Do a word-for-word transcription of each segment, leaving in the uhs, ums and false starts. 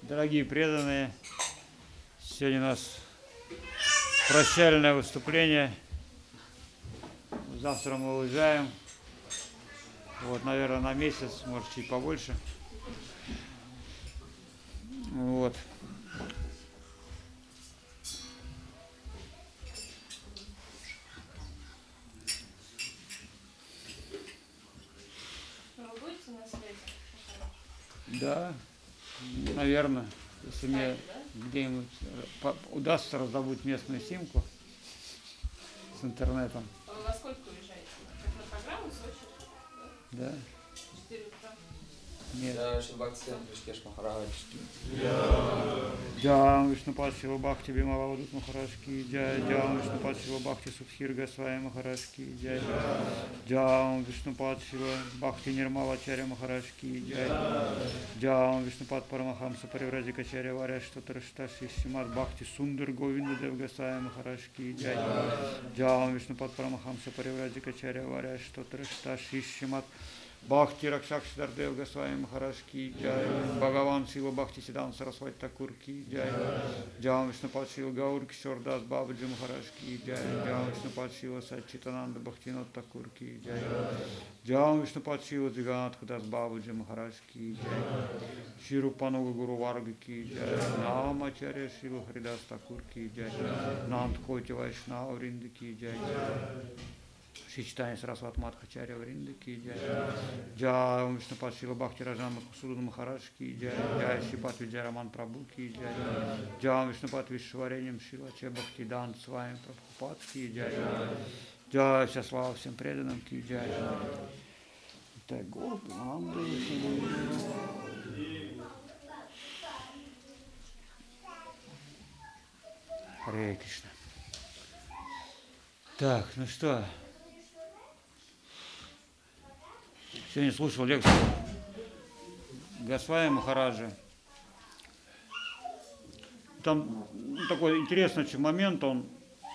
Дорогие преданные, сегодня у нас прощальное выступление. Завтра мы уезжаем. Вот, наверное, на месяц, может, чуть побольше. Вот. Вы будете на связи? Да, наверное, если мне Да? где-нибудь удастся раздобыть местную симку с интернетом. А вы во сколько уезжаете? Как на программу Сочи? Да? четыре утра. Нет. Я Шилбхактисиданта Ришикеш Махарадж. Джам Вишнупад Шила Бхакти Бималавадут Махарадж ки джай. Джам Вишнупад Шила Бхакти Субхир Госвами Махарадж ки джай. Джам Вишнупад Шила Бхакти Нирмалачаря Махарадж ки джай. Джам Вишнупад Парамахамса Париврадикачаря Варя Штатарашта Шишимат Бхакти Сундар Говинда Дев Госвами Махарадж ки джай. Джам Вишнупад Парамахамса Париврадикачаря Варя Штатарашта Шишимат Бхакти Ракшакшидар Дев Госвами Махарадж ки джай. Бхагаван Шила Бхакти Сидан Сарасвати Такур ки джай. Джам Вишнупад Шила Гаур Кишор Дас Бабаджи Махарадж ки джай. Джам Вишнупад Шила Сачитананда Бхактинат Такур ки джай. Джам Вишнупад Шила Джиганат Дас Бабаджи Махарадж ки джай. Ширупануга Гуру Варга ки джай. Намачаря Шила Хридас Такур ки джай. Нанд Коти Вайшнава Вринда ки джай. Шичтани Сарасват Мадхачаря Вринда ки джай. Джай Вишнупад Шила Бхакти Раджан Мадхусудана Махарадж ки джай. Джай Шипат Виджай Раман Прабhu ки джай. Джай Вишнупад Вишвареням Шила Че Бхакти Дан с вами Прабхупад ки джай. Джай, вся слава всем преданным ки джай. Так, город, Харе Кришна. Так, ну что, сегодня слушал лекцию Госвами Махараджа. Там такой интересный момент, он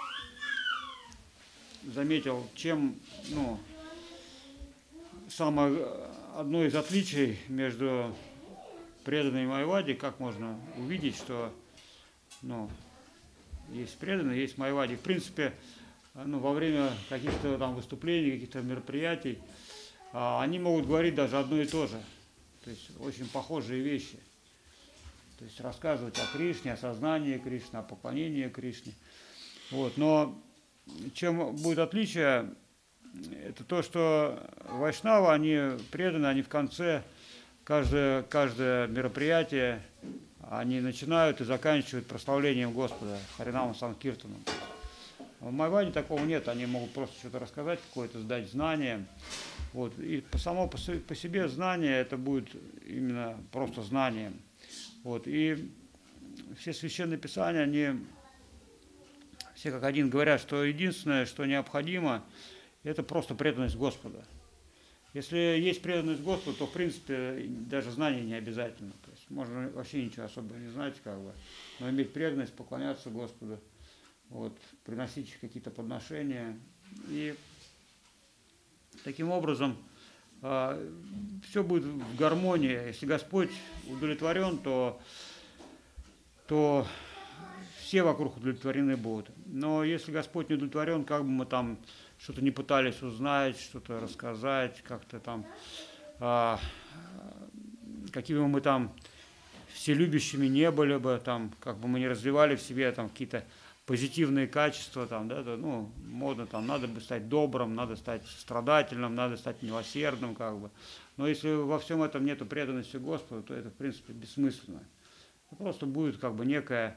заметил, чем, ну, самое, одно из отличий между преданными Майявади, как можно увидеть, что, ну, есть преданные, есть Майявади. В принципе, ну, во время каких-то там выступлений, каких-то мероприятий, а, они могут говорить даже одно и то же. То есть очень похожие вещи. То есть рассказывать о Кришне, о сознании Кришны, о поклонении Кришне. Вот. Но чем будет отличие, это то, что вайшнавы, они преданы, они в конце каждое, каждое мероприятие, они начинают и заканчивают прославлением Господа, Харинамом Санкиртаном. В Майяваде такого нет, они могут просто что-то рассказать, какое-то сдать знание. Вот. И само по себе знание, это будет именно просто знанием. Вот. И все священные писания, они все как один говорят, что единственное, что необходимо, это просто преданность Господа. Если есть преданность Господу, то в принципе даже знание не обязательно. То есть можно вообще ничего особо не знать, как бы, но иметь преданность, поклоняться Господу. Вот, приносить какие-то подношения. И таким образом э, все будет в гармонии. Если Господь удовлетворен, то, то все вокруг удовлетворены будут. Но если Господь не удовлетворен, как бы мы там что-то не пытались узнать, что-то рассказать, как-то там, э, какими мы там вселюбящими не были бы, там, как бы мы не развивали в себе там какие-то позитивные качества, там, да, ну, модно, там, надо бы стать добрым, надо стать страдательным, надо стать милосердным, как бы. Но если во всем этом нету преданности Господу, то это, в принципе, бессмысленно. Просто будет, как бы, некая,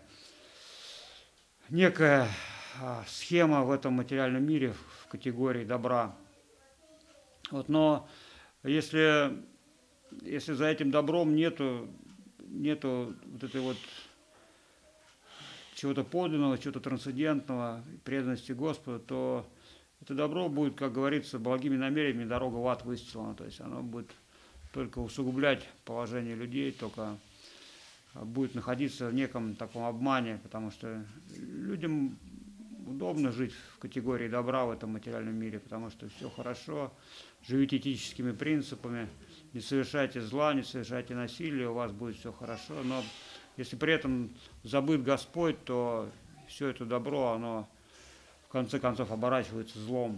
некая а, схема в этом материальном мире в категории добра. Вот, но если, если за этим добром нету, нету вот этой вот чего-то подлинного, чего-то трансцендентного, преданности Господу, то это добро будет, как говорится, благими намерениями дорога в ад выстилана. То есть оно будет только усугублять положение людей, только будет находиться в неком таком обмане, потому что людям удобно жить в категории добра в этом материальном мире, потому что все хорошо, живите этическими принципами, не совершайте зла, не совершайте насилия, у вас будет все хорошо, но Если при этом забыт Господь, то все это добро, оно в конце концов оборачивается злом.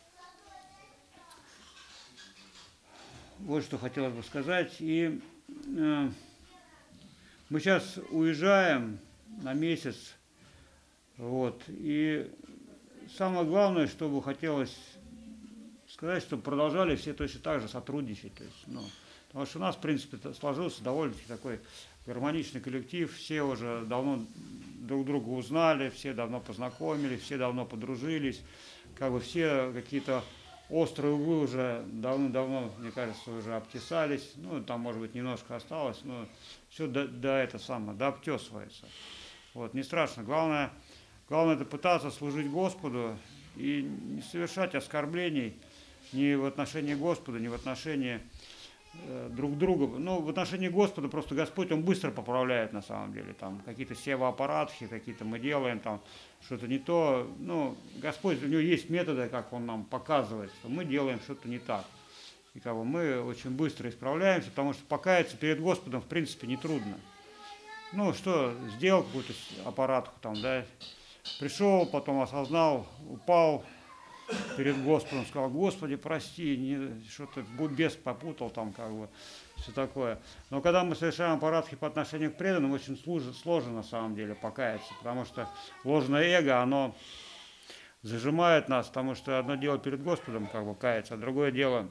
Вот что хотелось бы сказать. И э, мы сейчас уезжаем на месяц. Вот. И самое главное, что бы хотелось сказать, чтобы продолжали все точно так же сотрудничать. То есть, ну, потому что у нас, в принципе, сложился довольно-таки такой гармоничный коллектив. Все уже давно друг друга узнали, все давно познакомились, все давно подружились. Как бы все какие-то острые углы уже давно-давно, мне кажется, уже обтесались. Ну, там, может быть, немножко осталось, но все до, до это самое, до обтесывается. Вот, не страшно. Главное, главное это пытаться служить Господу и не совершать оскорблений ни в отношении Господа, ни в отношении э, друг друга. Ну, в отношении Господа просто Господь, Он быстро поправляет на самом деле. Там какие-то севоаппаратхи, какие-то мы делаем, там что-то не то. Ну, Господь, у Него есть методы, как Он нам показывает, что мы делаем что-то не так. И как бы мы очень быстро исправляемся, потому что покаяться перед Господом, в принципе, нетрудно. Ну, что, сделал какую-то аппаратку там, да, пришел, потом осознал, упал перед Господом, сказал: Господи, прости, не, что-то бес попутал там, как бы, все такое. Но когда мы совершаем аппаратки по отношению к преданным, очень сложно, сложно на самом деле покаяться, потому что ложное эго, оно зажимает нас, потому что одно дело перед Господом, как бы, каяться, а другое дело,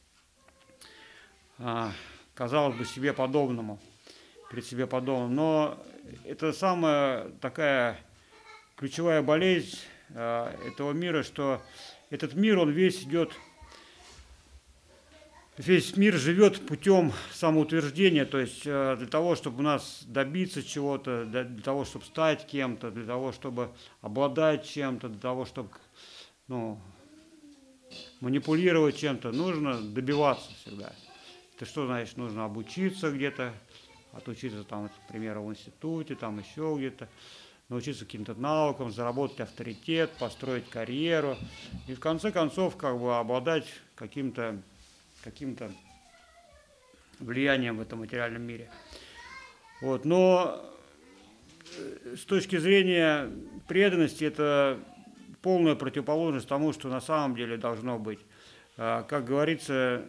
а, казалось бы, себе подобному, перед себе подобным. Но это самая такая ключевая болезнь э, этого мира, что этот мир, он весь идет, весь мир живет путем самоутверждения, то есть э, для того, чтобы у нас добиться чего-то, для, для того, чтобы стать кем-то, для того, чтобы обладать чем-то, для того, чтобы, ну, манипулировать чем-то, нужно добиваться всегда. Это что значит? Нужно обучиться где-то, отучиться там, к примеру, в институте, там еще где-то, научиться каким-то навыкам, заработать авторитет, построить карьеру и в конце концов как бы обладать каким-то каким-то влиянием в этом материальном мире. Вот. Но с точки зрения преданности это полная противоположность тому, что на самом деле должно быть. Как говорится,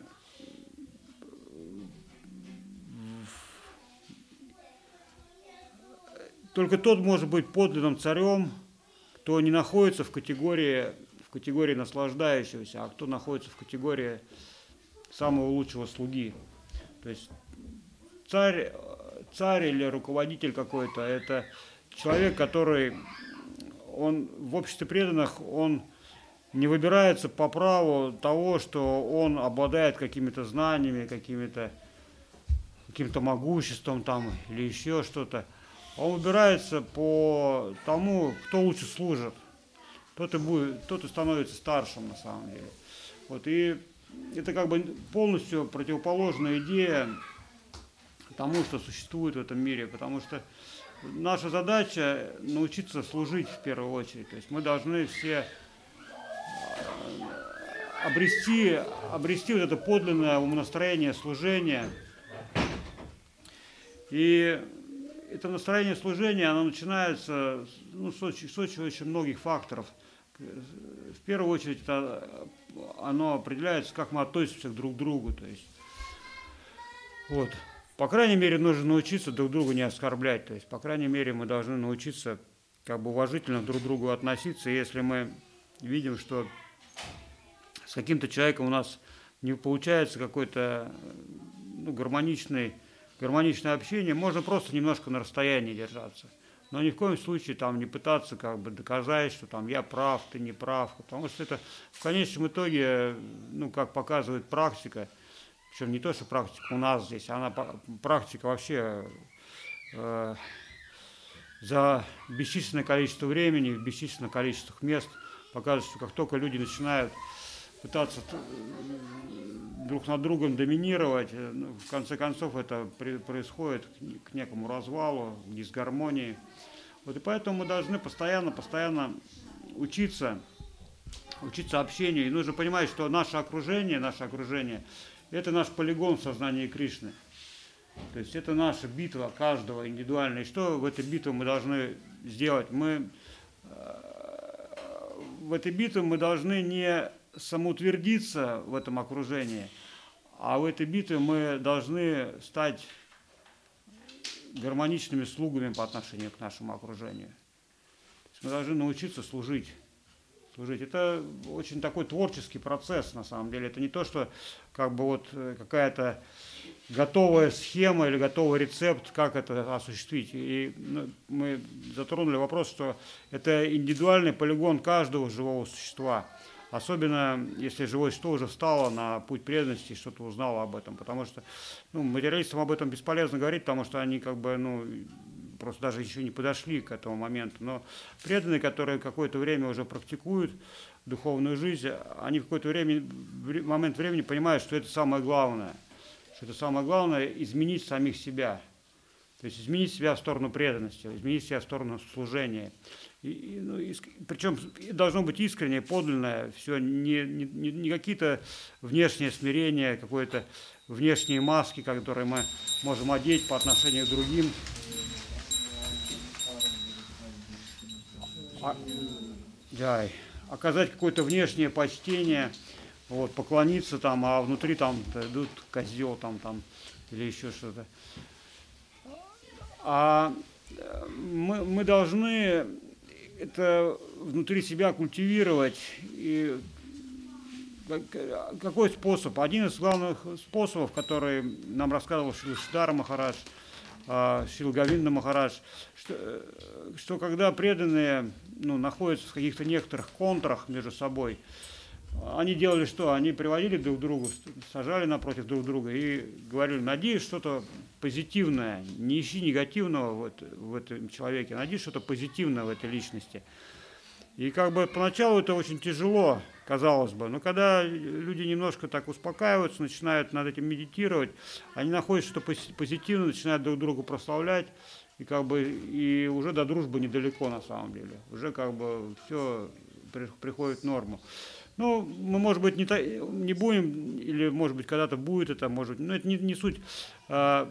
только тот может быть подлинным царем, кто не находится в категории, в категории наслаждающегося, а кто находится в категории самого лучшего слуги. То есть царь, царь или руководитель какой-то, это человек, который он, в обществе преданных, он не выбирается по праву того, что он обладает какими-то знаниями, какими-то, каким-то могуществом там, или еще что-то. Он выбирается по тому, кто лучше служит, тот и, будет, тот и становится старшим на самом деле. Вот, и это как бы полностью противоположная идея тому, что существует в этом мире, потому что наша задача научиться служить в первую очередь. То есть мы должны все обрести, обрести вот это подлинное умонастроение служения. И это настроение служения, оно начинается, ну, с, очень, с очень, очень многих факторов. В первую очередь это, оно определяется, как мы относимся друг к другу. То есть, вот. По крайней мере, нужно научиться друг друга не оскорблять. То есть, по крайней мере, мы должны научиться как бы уважительно друг к другу относиться. И если мы видим, что с каким-то человеком у нас не получается какой-то, ну, гармоничный, гармоничное общение, можно просто немножко на расстоянии держаться. Но ни в коем случае там не пытаться как бы доказать, что там я прав, ты не прав. Потому что это в конечном итоге, ну, как показывает практика, причем не то, что практика у нас здесь, она практика вообще э, за бесчисленное количество времени, в бесчисленных количествах мест показывает, что как только люди начинают пытаться друг над другом доминировать, в конце концов это происходит к некому развалу, к дисгармонии. Вот и поэтому мы должны постоянно, постоянно учиться, учиться общению. И нужно понимать, что наше окружение, наше окружение – это наш полигон в сознании Кришны. То есть это наша битва каждого индивидуально. И что в этой битве мы должны сделать? Мы в этой битве мы должны не самоутвердиться в этом окружении, а в этой битве мы должны стать гармоничными слугами по отношению к нашему окружению. То есть мы должны научиться служить. служить. Это очень такой творческий процесс, на самом деле. Это не то, что как бы вот какая-то готовая схема или готовый рецепт, как это осуществить. И ну, мы затронули вопрос, что это индивидуальный полигон каждого живого существа. Особенно, если живое существо уже встало на путь преданности и что-то узнало об этом. Потому что ну, материалистам об этом бесполезно говорить, потому что они как бы, ну, просто даже еще не подошли к этому моменту. Но преданные, которые какое-то время уже практикуют духовную жизнь, они в какое-то время, в момент времени понимают, что это самое главное. Что это самое главное – изменить самих себя. То есть изменить себя в сторону преданности, изменить себя в сторону служения. И, и, ну, и, причем должно быть искреннее, подлинное, все, не, не, не какие-то внешние смирения, какие-то внешние маски, которые мы можем одеть по отношению к другим. А, да, оказать какое-то внешнее почтение, вот, поклониться там, а внутри там идут козел там, там или еще что-то. А мы, мы должны это внутри себя культивировать. И какой способ? Один из главных способов, который нам рассказывал Шрила Шридхара Махарадж, Шрила Говинда Махарадж, что, что когда преданные ну, находятся в каких-то некоторых контрах между собой, они делали что? Они приводили друг друга, сажали напротив друг друга и говорили: надеюсь, что-то позитивное, не ищи негативного вот в этом человеке, надеюсь, что-то позитивное в этой личности. И как бы поначалу это очень тяжело, казалось бы, но когда люди немножко так успокаиваются, начинают над этим медитировать, они находят что-то позитивное, начинают друг друга прославлять, и как бы и уже до дружбы недалеко на самом деле, уже как бы все приходит в норму. Ну, мы, может быть, не, та, не будем, или, может быть, когда-то будет это, может быть, но это не, не суть. А,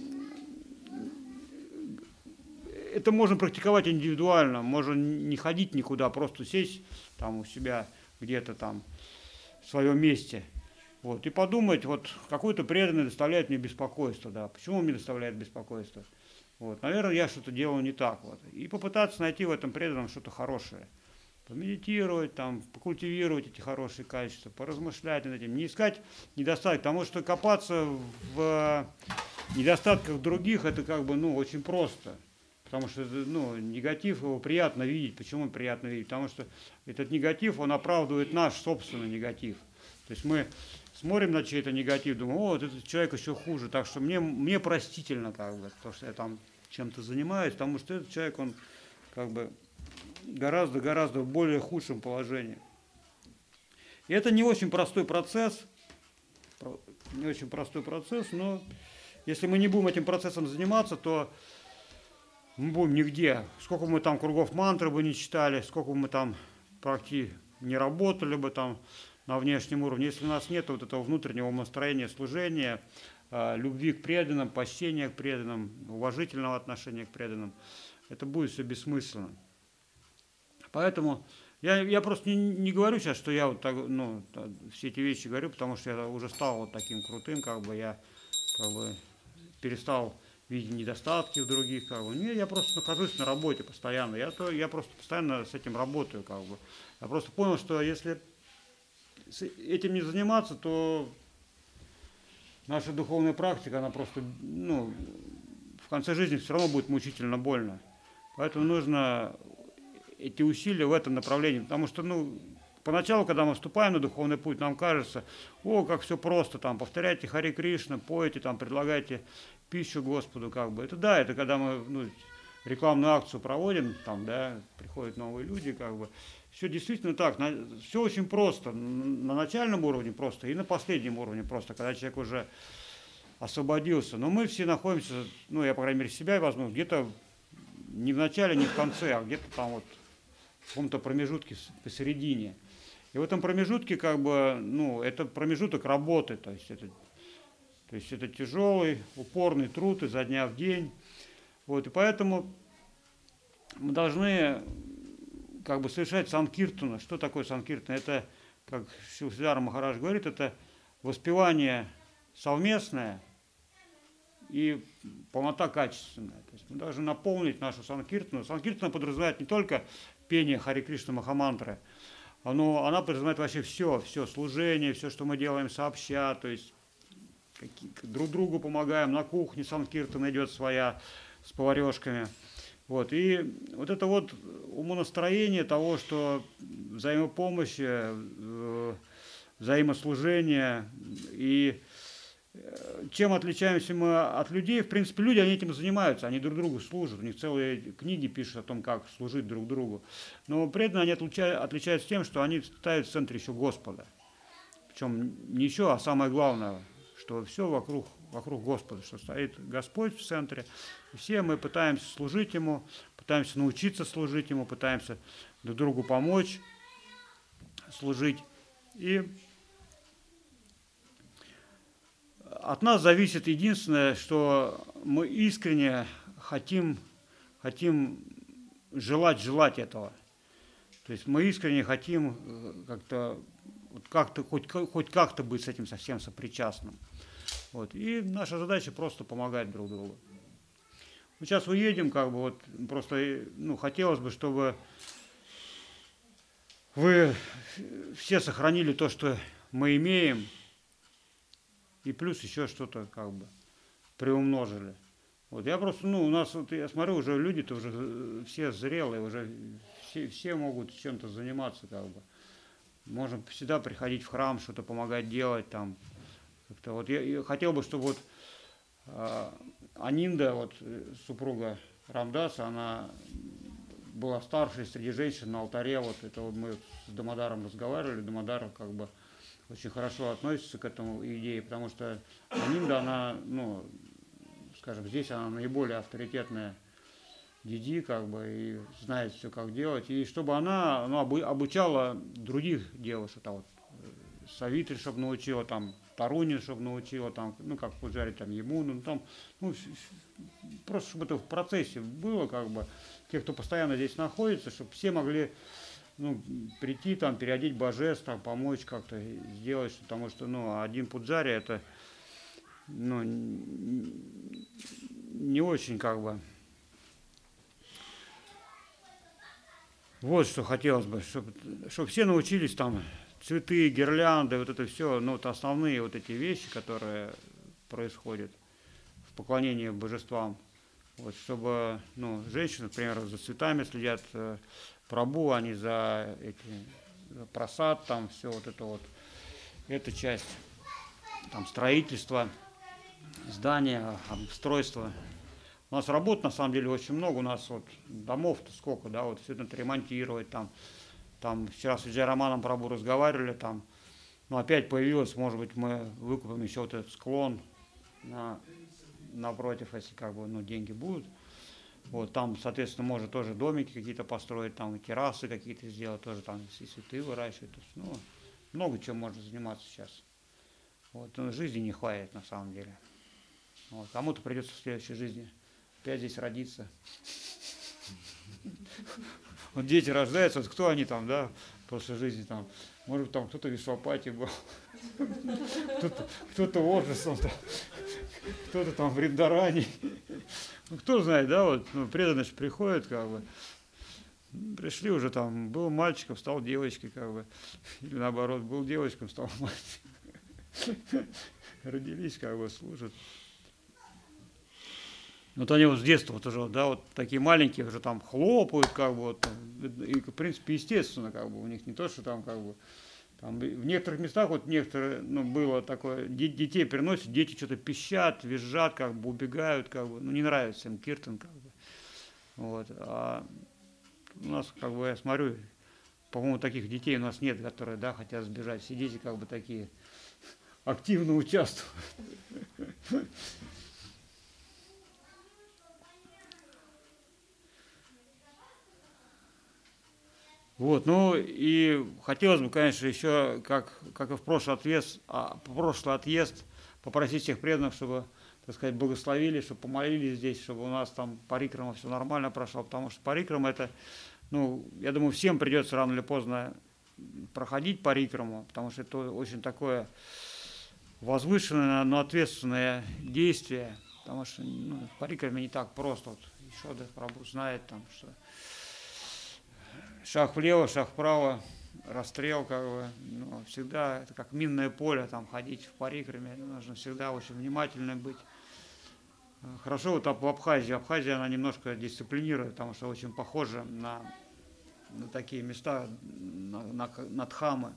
это можно практиковать индивидуально, можно не ходить никуда, просто сесть там у себя где-то там в своем месте, вот, и подумать, вот, какой-то преданный доставляет мне беспокойство, да, почему он мне доставляет беспокойство? Вот, наверное, я что-то делаю не так, вот, и попытаться найти в этом преданном что-то хорошее. Помедитировать, там, покультивировать эти хорошие качества, поразмышлять над этим, не искать недостатки, потому что копаться в недостатках других, это как бы, ну, очень просто, потому что, ну, негатив, его приятно видеть. Почему приятно видеть? Потому что этот негатив, он оправдывает наш собственный негатив. То есть мы смотрим на чей-то негатив, думаем: о, вот этот человек еще хуже, так что мне, мне простительно, как бы, то, что я там чем-то занимаюсь, потому что этот человек, он, как бы, гораздо-гораздо в более худшем положении. И это не очень простой процесс, не очень простой процесс, но если мы не будем этим процессом заниматься, то мы будем нигде. Сколько мы там кругов мантры бы не читали, сколько мы там практически не работали бы там на внешнем уровне, если у нас нет вот этого внутреннего настроения служения, любви к преданным, почтения к преданным, уважительного отношения к преданным, это будет все бессмысленно. Поэтому я, я просто не, не говорю сейчас, что я вот так, ну, все эти вещи говорю, потому что я уже стал вот таким крутым, как бы я как бы перестал видеть недостатки в других, как бы. Нет, я просто нахожусь на работе постоянно, я, то, я просто постоянно с этим работаю, как бы. Я просто понял, что если этим не заниматься, то наша духовная практика, она просто, ну, в конце жизни все равно будет мучительно больно. Поэтому нужно эти усилия в этом направлении, потому что, ну, поначалу, когда мы вступаем на духовный путь, нам кажется: о, как все просто, там, повторяйте Харе Кришна, пойте, там, предлагайте пищу Господу, как бы. Это да, это когда мы, ну, рекламную акцию проводим, там, да, приходят новые люди, как бы. Все действительно так, на, все очень просто, на начальном уровне просто и на последнем уровне просто, когда человек уже освободился. Но мы все находимся, ну, я, по крайней мере, себя возьму, где-то не в начале, не в конце, а где-то там вот в каком-то промежутке посередине. И в этом промежутке, как бы, ну, это промежуток работы, то есть это То есть это тяжелый, упорный труд изо дня в день. Вот, и поэтому мы должны как бы совершать санкиртана. Что такое санкиртана? Это, как Шилшидар Махарадж говорит, это воспевание совместное и полнота качественная. То есть мы должны наполнить нашу санкиртану. Санкиртана подразумевает не только пение Харе Кришна Махамантры, но она подразумевает вообще все, все служение, все, что мы делаем сообща, то есть какие, друг другу помогаем, на кухне санкиртана идет своя с поварешками. Вот. И вот это вот умонастроение того, что взаимопомощь, взаимослужение. И чем отличаемся мы от людей? В принципе, люди, они этим занимаются, они друг другу служат. У них целые книги пишут о том, как служить друг другу. Но преданные они отличаются тем, что они ставят в центре еще Господа. Причем не еще, а самое главное, что все вокруг, вокруг Господа, что стоит Господь в центре. И все мы пытаемся служить Ему, пытаемся научиться служить Ему, пытаемся друг другу помочь служить. И от нас зависит единственное, что мы искренне хотим, хотим желать, желать этого. То есть мы искренне хотим как-то, как-то хоть, хоть как-то быть с этим совсем сопричастным. Вот. И наша задача просто помогать друг другу. Мы сейчас уедем, как бы вот просто, ну, хотелось бы, чтобы вы все сохранили то, что мы имеем, и плюс еще что-то как бы приумножили. Вот я просто, ну, у нас, вот, я смотрю, уже люди-то уже все зрелые, уже все, все могут чем-то заниматься, как бы. Можно всегда приходить в храм, что-то помогать делать там. Как-то. Вот я, я хотел бы, чтобы вот э, Анинда, вот супруга Рамдаса, она была старшей среди женщин на алтаре. Вот это вот мы с Дамодаром разговаривали, Дамодар как бы очень хорошо относится к этому идее, потому что Анинда, она, ну, скажем, здесь она наиболее авторитетная диди, как бы, и знает все, как делать. И чтобы она, ну, обучала других девушек, там, вот, Савитри, чтобы научила, там, Таруни, чтобы научила, там, ну, как пуджари, там, Емуну, ну, там, ну, просто, чтобы это в процессе было, как бы, те, кто постоянно здесь находится, чтобы все могли, ну, прийти, там, переодеть божеств, там, помочь как-то сделать, потому что, ну, один пуджари, это, ну, не очень, как бы. Вот что хотелось бы, чтобы, чтобы все научились там цветы, гирлянды, вот это все, ну, вот основные вот эти вещи, которые происходят в поклонении божествам. Вот, чтобы, ну, женщины, например, за цветами следят, прабу, они за эти, за просад, там все вот это вот, эта часть, там строительство, здания, обустройство. У нас работ на самом деле очень много, у нас вот домов-то сколько, да, вот все это ремонтировать, там, там вчера с Виджай Романом Прабу разговаривали, там, ну, опять появилось, может быть, мы выкупим еще вот этот склон на, напротив, если как бы, ну, деньги будут. Вот, там, соответственно, можно тоже домики какие-то построить, там, террасы какие-то сделать, тоже там и цветы выращивать, то есть, ну, много чем можно заниматься сейчас. Вот, ну, жизни не хватит на самом деле. Вот, кому-то придется в следующей жизни опять здесь родиться. Вот дети рождаются, вот кто они там, да, в прошлой жизни там, может там кто-то в Вишвапате был, кто-то, кто-то Оржесом, кто-то там в Риндаране. Ну, кто знает, да, вот, ну, преданность приходит, как бы, пришли уже там, был мальчиком, стал девочкой, как бы, или наоборот, был девочком, стал мальчиком. Родились, как бы, служат. Вот они вот с детства вот уже, да, вот такие маленькие уже там хлопают, как бы, вот, и, в принципе, естественно, как бы, у них не то, что там, как бы, там, в некоторых местах, вот некоторые, ну, было такое, детей приносят, дети что-то пищат, визжат, как бы, убегают, как бы, ну, не нравится им киртан, как бы, вот, а у нас, как бы, я смотрю, по-моему, таких детей у нас нет, которые, да, хотят сбежать, все дети, как бы, такие активно участвуют. Вот, ну и хотелось бы, конечно, еще, как, как и в прошлый отъезд, а, прошлый отъезд попросить всех преданных, чтобы, так сказать, благословили, чтобы помолились здесь, чтобы у нас там парикрама все нормально прошло, потому что парикрама это, ну, я думаю, всем придется рано или поздно проходить парикраму, потому что это очень такое возвышенное, но ответственное действие, потому что ну, парикраме не так просто, вот, Ишода Прабху знает там, что шаг влево, шаг вправо, расстрел, как бы, ну, всегда, это как минное поле, там, ходить в парикраме, нужно всегда очень внимательным быть. Хорошо, вот в Абхазии, Абхазия, она немножко дисциплинирует, потому что очень похожа на, на такие места, на, на, на Дхамы.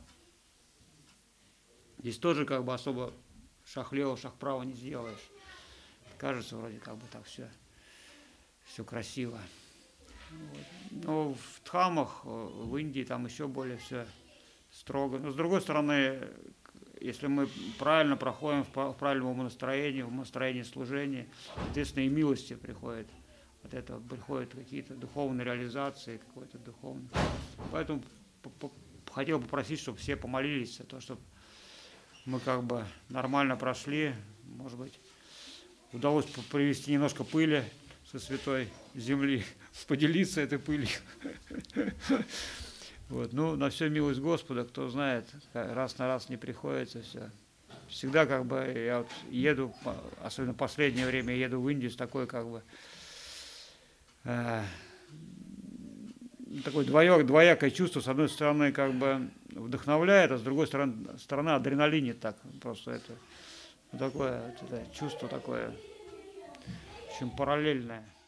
Здесь тоже, как бы, особо шаг влево, шаг вправо не сделаешь. Кажется, вроде, как бы, так все, все красиво. Вот. Но в Дхамах, в Индии, там еще более все строго. Но с другой стороны, если мы правильно проходим в правильном умонастроении, в умонастроении служения, соответственно, и милости приходят. От этого приходят какие-то духовные реализации, какой-то духовный. Поэтому хотел попросить, чтобы все помолились за то, чтобы мы как бы нормально прошли. Может быть, удалось привести немножко пыли со святой земли, поделиться этой пылью. Вот. Ну, на все милость Господа, кто знает, раз на раз не приходится все. Всегда как бы я вот еду, особенно в последнее время еду в Индию с такой как бы э, такое двояк, двоякое чувство. С одной стороны как бы вдохновляет, а с другой стороны, стороны адреналинит так. Просто это такое вот это чувство такое очень параллельное.